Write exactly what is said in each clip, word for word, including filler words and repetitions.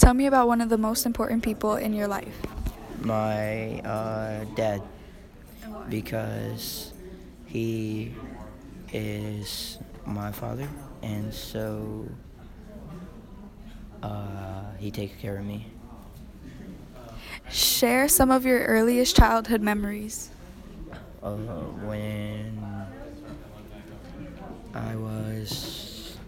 Tell me about one of the most important people in your life. My uh, dad, because he is my father, and so uh, he takes care of me. Share some of your earliest childhood memories. Uh, when I was,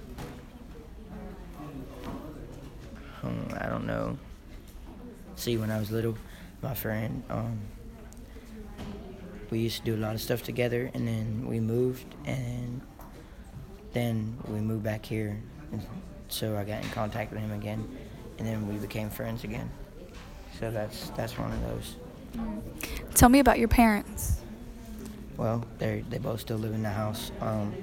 um, I don't know. See, when I was little, my friend, um, we used to do a lot of stuff together, and then we moved, and then we moved back here, and so I got in contact with him again, and then we became friends again. So that's that's one of those. Tell me about your parents. Well, they they both still live in the house. Um,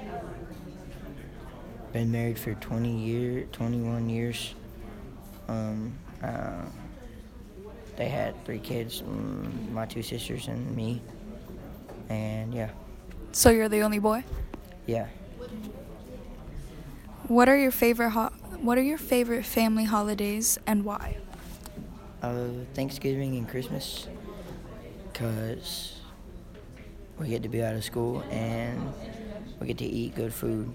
been married for twenty year, twenty-one years. Um, uh, they had three kids, mm, my two sisters and me. And yeah, So you're the only boy? yeah. What are your favorite ho- what are your favorite family holidays and why? Uh, Thanksgiving and Christmas, cause we get to be out of school and we get to eat good food.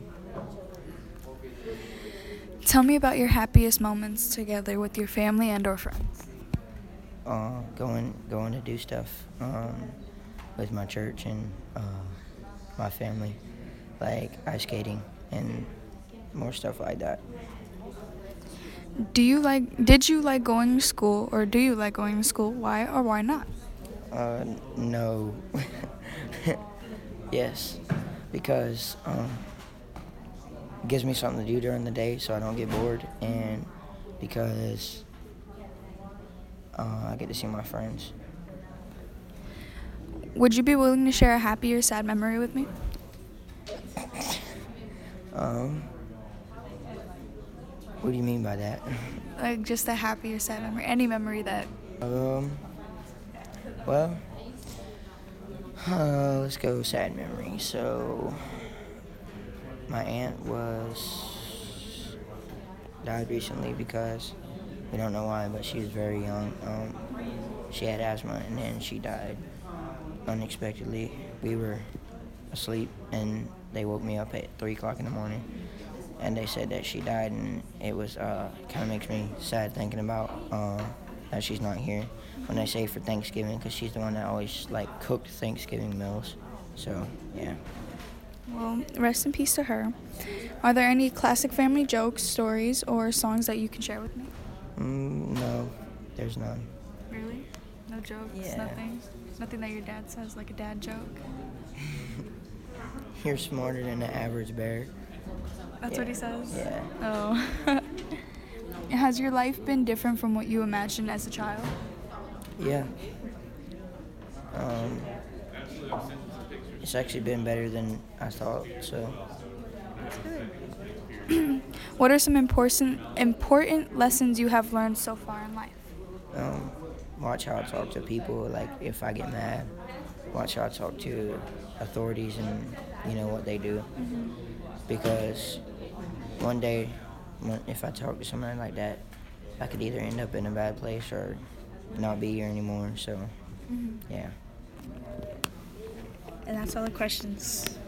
Tell me about your happiest moments together with your family and or friends. Uh, going going to do stuff um, with my church and uh, my family, like ice skating and more stuff like that. Do you like did you like going to school or do you like going to school? Why or why not? Uh, no. Yes, because um, it gives me something to do during the day so I don't get bored, and because uh, I get to see my friends. Would you be willing to share a happy or sad memory with me? Um, what do you mean by that? Like just a happy or sad memory, any memory that Um, well, uh, let's go sad memory. So, my aunt was died recently because we don't know why, but she was very young. Um, she had asthma, and then she died unexpectedly. We were asleep, and they woke me up at three o'clock in the morning, and they said that she died, and it was uh, kind of makes me sad thinking about uh, that she's not here when they say for Thanksgiving, because she's the one that always like cooked Thanksgiving meals. So yeah. well, rest in peace to her. Are there any classic family jokes, stories, or songs that you can share with me? Mm, no, there's none. Really? No jokes, Yeah. nothing? Nothing that your dad says, like a dad joke? You're smarter than the average bear. That's Yeah. what he says? Yeah. Oh. Has your life been different from what you imagined as a child? Yeah. Um, it's actually been better than I thought. So, What are some important important lessons you have learned so far in life? um, watch how I talk to people. Like if I get mad, watch how I talk to authorities and you know what they do. Mm-hmm. Because one day, when- if I talk to somebody like that, I could either end up in a bad place or not be here anymore. So, Mm-hmm. yeah. And that's all the questions.